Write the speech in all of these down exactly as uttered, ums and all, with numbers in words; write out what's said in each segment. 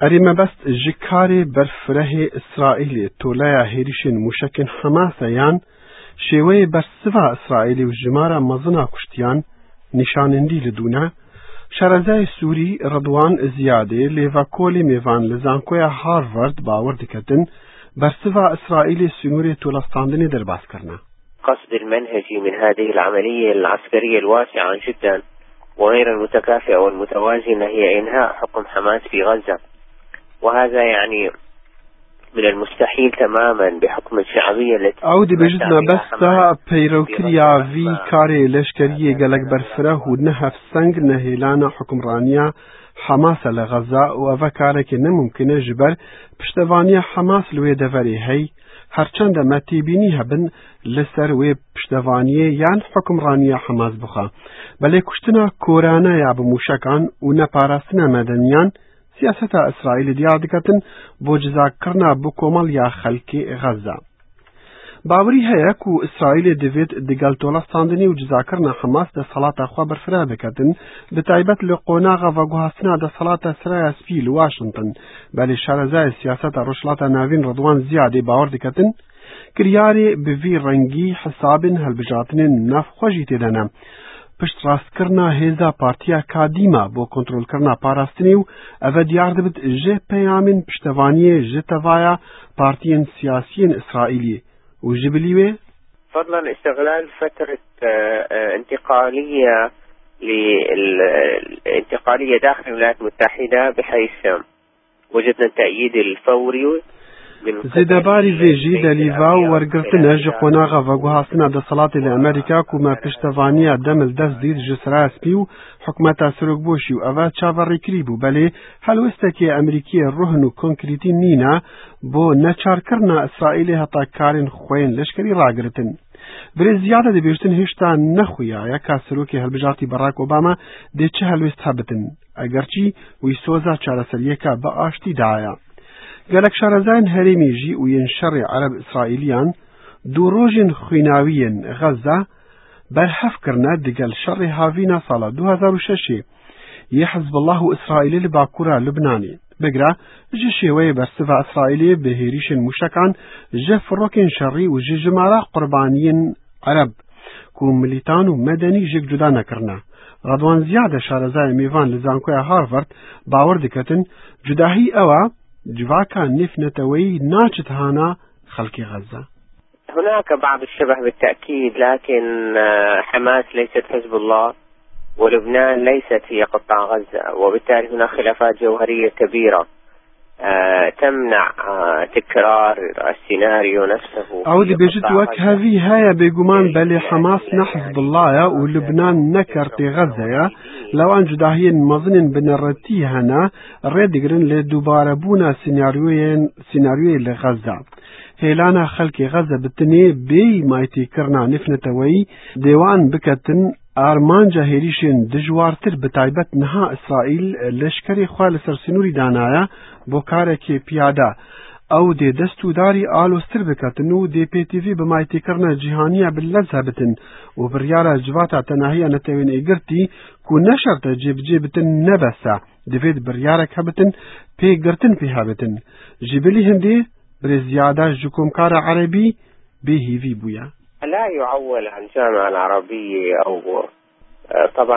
أريما بس جكاري برفره إسرائيلي تولايا هيريشن مشكن حماسة يان شوي برسفا إسرائيلي وجمارة مزنا كشتيان نشانندي لدونا شارزای سوری رضوان زیاده لیوا کولی میوان لزانکویا هاروارد باور دکتن برسوا إسرائيل سنوري تولستاندني درباس كرنا. قصد المنهجي من هذه العملية العسكرية الواسعة جدا وغير المتكافئة والمتوازنة هي إنهاء حكم حماس في غزة، وهذا يعني من المستحيل تماما بحكم الشعبية التي عودي بجدنا بس بيروكريا في كاري لشكرية قالك برفره ونها في سنگ نهيلانا حكم رانيا حماس لغزة وفكارك نممكن جبر بشتوانيا حماس لوي دفري هي هرچند ما تيبيني هبن لسر وي بشتوانيا يان حكم رانيا حماس بخا بل كشتنا كورانا يا بموشكان ونپاراستنا مدنيان سياسة إسرائيل ديادكتن بوجزا كرنا بكومال يا خلقي غزة. باوري هيا كو إسرائيل ديفيد ديگال تولستاندني وجزا كرنا حماس دا صلاة خبر فرا بكتن بتايبت لقوناغا وغوهاسنا دا صلاة سرايا سبيل واشنطن بل شارزاي سياسة رشلات نافين رضوان زيادة باور دكتن كرياري بفي رنگي حسابن هالبجاتنين ناف خوشي تدنا پشت راستکرنا هێزا پارتیا کادیما بۆ کۆنتڕۆلکردنا پاراستنی و ئەvە دیار دەبێت ژێ پەیامین پشتەوانیە ژێ تەڤایە پارتیên سیاسیên إسرائیلية و ji bilî فضلا استغلال فترة انتقالية للانتقالية داخل الولايات المتحدة بحيث وجدنا التأييد الفوري زیدەباری وێژی دەلیڤا و وەرگرتنە ji قۆناغا vegوهاسtina دەسەڵاتی لە ئەمریکا کومە پشتەوانیە دەمل دەست دیت ji سراسپی و حکومەتا سرۆکبۆشی و ئەvە چاوەڕێکری بوو بەلێ هەلوێستێکی ئەمریکیە ڕوهن و کۆنکریتی نینە بۆ نەچارکردنا ئیسرائیلێ هەتا کارên خۆیان لەشکری ڕاگرتن. برێ زیادە دەبێژتن هێشتا نەخویایە کا سەرۆکی هەڵبژارتی بەراک ئۆباما دێ چ هەلوێست هەبتن ئەگەرچی وی سۆزا چارەسەریەکە بە ئاشتی دایە. گەلک شارەزایان هەرێمیژی و یەن شەڕی عەرەب ئیسرائیلیان دوو ڕۆژین خوێناویەن غەزە بەرهەفکردنە دەگەل شەڕی هاڤینە ساڵە دوو هەزار و شەشێ یە حزب الله و ئیسرائیلی لە باکوورە لوبنانی بگرە ژە شێوەیە بەرسڤە ئیسرائیلی بە هێریشên موشەکان ژە فڕۆکên شەڕی و ژە ژمارە قوربانیên عەرەب کو ملیتان و مەدەنی ژێک جودا نەکردنە. ڕەدوان زیادە شارەزای میڤان لە زانکۆیا هاروارد باوەڕ دەکەتن جوداهی ئەوە جواكا نفنتوي ناچت هانا خلق غزة. هناك بعض الشبه بالتأكيد، لكن حماس ليست حزب الله ولبنان ليست هي قطاع غزة، وبالتالي هناك خلافات جوهرية كبيرة تمنع تكرار السيناريو نفسه. أو دي بيجت وك هذه هاي بيجومان بلي حماس نحزب الله ولبنان نكرت غزة لو أن جداهين مظن بنرتي هنا ريدقرن لدوباره بونا سيناريوين سيناريوين لغزة. هيلانا خلق غزة بالتني بي مايتي كرنا نفنتوي ديوان بكتن ئارمانجا هێریشên دژوارتر بتایبەت نها ئیسرائیل لەشکری خوا لەسەر سنووری دانایە بۆ کارێکی پیادا ئەو دێ دەست و داری ئالۆستر بکەتن و دێ پێتیڤی بەمایتیکردنە جیهانیە بلەز هەبتن و بڕیارە جواتا تەناهیە نەتەوێن ئێگرتی کو نەشەرتە جێبجێ بتن نەبەسە دەبێت بڕیارێک هەبتن پێگرتن پێ هەبتن ji bilî hindê birê ziyada ji komkara عەرەبی bêhêvî bûye. لا يعول عن الجامعة العربية أو طبعا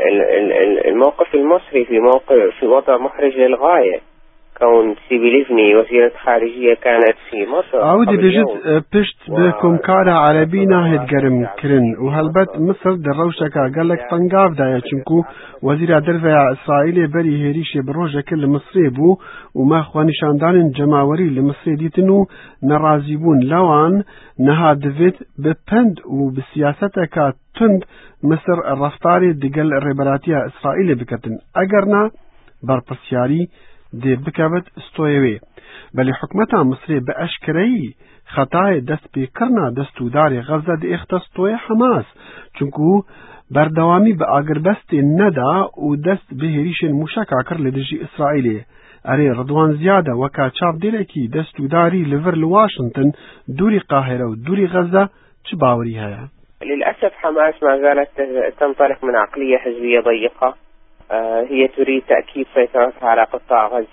الموقف المصري في موقف في وضع محرج للغاية. كون سيبي ليفني وزيرة خارجية كانت في مصر. عودي بجد بشت بكم كارا عربينا هتجرم كرن وهلبت مصر دروشك قال لك فنقاف دايا چنكو وزير درفع إسرائيل بري هريش بروجة كل مصري بو وما خواني شاندان جماوري لمصري ديتنو نرازيبون لوان نها دفت بپند وبسياستك تند مصر الرفتاري دقل الربراتية إسرائيل بكتن اگرنا برپسياري دي بكابت استويوي بل حكمتها مصري بأشكري خطاي دست بكرنا دستو داري غزة دي اختصطوي حماس چونكو بردوامي بأقر بست الندى ودست بهريش المشاكاكر لدجي إسرائيلي أري رضوان زيادة وكا چاف ديركي دستو داري لفر لواشنطن دوري قاهرة ودوري غزة چباوري هيا. للأسف حماس ما زالت تنطلق من عقلية حزبية ضيقة. هي تريد تأكيد سيطرتها على قطاع غزة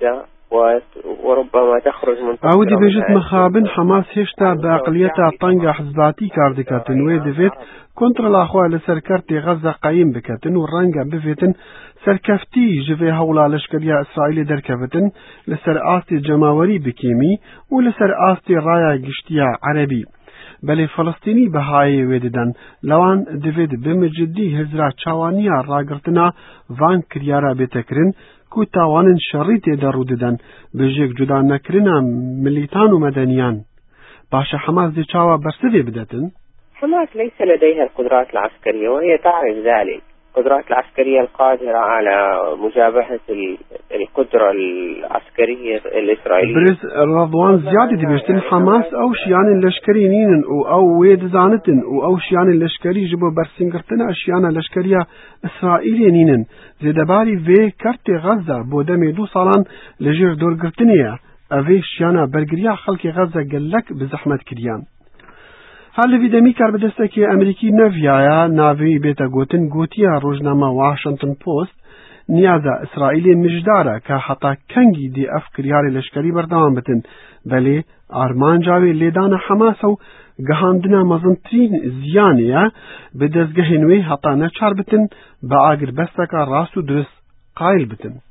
وربما تخرج من أو دي بيجت مخابن حماس هشتا بأقلية طنجة حزباتي كاردكاتن ويدفت كونتر الأخوة لسركرتي غزة قايم بكتن والرنجة بفتن سركفتي جفي هولا لشكريا إسرائيل دركفتن لسر آستي جماوري بكيمي ولسر آستي رايا قشتيا عربي بل فلسطيني بهاي ويددن لوان دفت بمجدي هزرا چاوانيا راگرتنا وان كريارا بتكرن كو تاوان شريط دارو ددن بجيك جدا نكرنا مليتان ومدنيان باشا حماس دي چاوا برسوي بدتن؟ حماس ليس لديها القدرات العسكرية وهي تعرف ذلك. القدرات العسكرية القادرة على مجابهة القدرة العسكرية الإسرائيلية. برز رضوان زيادة دي بيشتن حماس أو شيان اللشكري نينن أو ويد زانتن أو شيان اللشكري جبو برسنگرتن أشيان اللشكرية إسرائيلية نينن زيدباري في كارت غزة بودمي دو صالان لجير دورگرتنية أفي شيانا برگريا خلق غزة قلق بزحمت كريان. هل في دمي كار بدستكي أمريكي نفيايا نافي بيتا غوتن غوتيا روجنامة واشنطن بوست نيازا إسرائيلي مجدارة كحتا كنجي دي أفكرياري لشكري بردوان بتن بلي أرمان جاوي ليدانا حماسو گهاندنا مزنترين زيانيا بدزگهنوي حتا نچار بتن با آگر بستكا راسو درس قائل بتن.